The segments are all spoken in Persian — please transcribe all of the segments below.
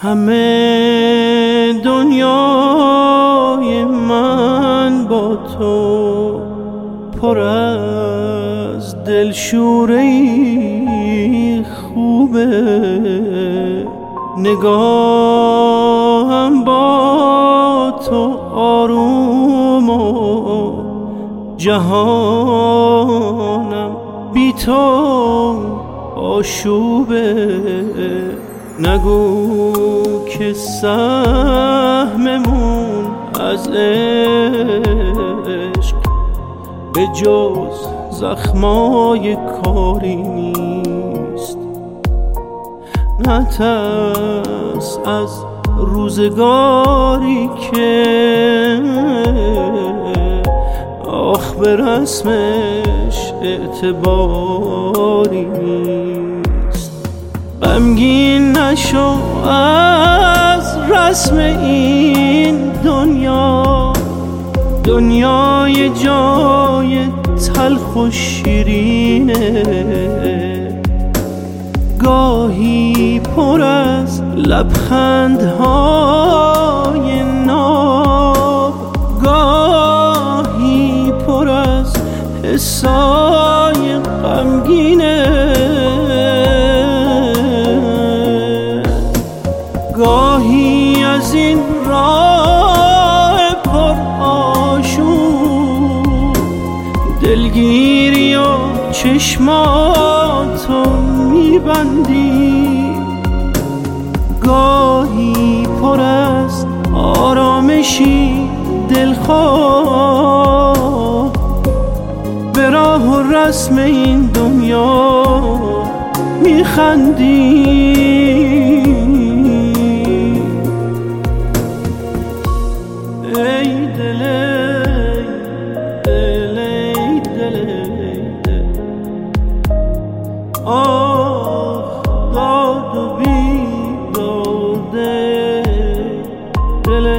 همه دنیای من با تو پر از دلشوری خوبه، نگاهم با تو آروم و جهانم بی تو آشوبه. نگو که سهممون از عشق به جز زخمای کاری نیست. نترس از روزگاری که آخ به رسمش اعتباری نیست. غمگین نشو از رسم این دنیا، دنیای جای تلخ و شیرینه، گاهی پر از لبخندهای ناب، گاهی پر از حسای غمگینه، گاهی از این راه پر آشوب دلگیری و چشماتو میبندی، گاهی پر از آرامشی دلخواه به راه و رسم این دنیا میخندی. ای دل دل دل آه داد و بیداده دل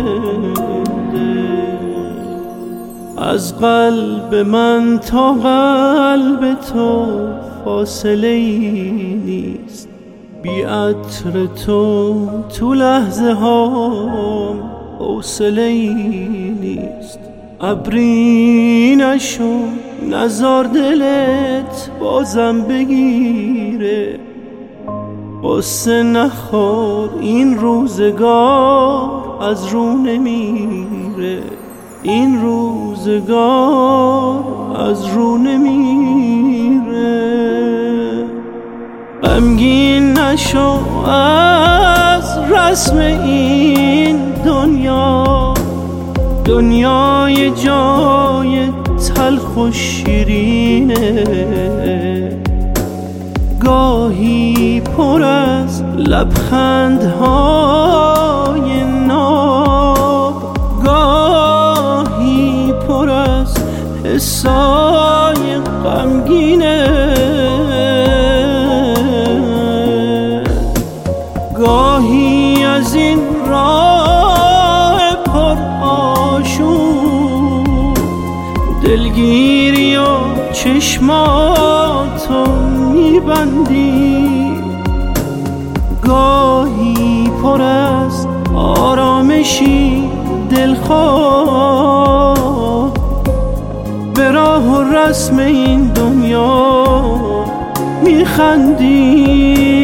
از قلب من تا قلب تو فاصله ای نیست. بی عطر تو لحظه هام حوصله ای نیست. ابری نشو نزار دلت بازم بگیره، قصه نخور این روزگار از رو نمیره، این روزگار از رو نمیره. غمگین نشو از رسم این دنیا، دنیای جای تلخ و شیرینه، گاهی پر از لبخندهای ناب، گاهی پر از حسای غمگینه، گاهی از این راه پر آشوب دلگیری و چشماتو میبندی، گاهی پر از آرامشی دلخواه به راه و رسم این دنیا میخندی.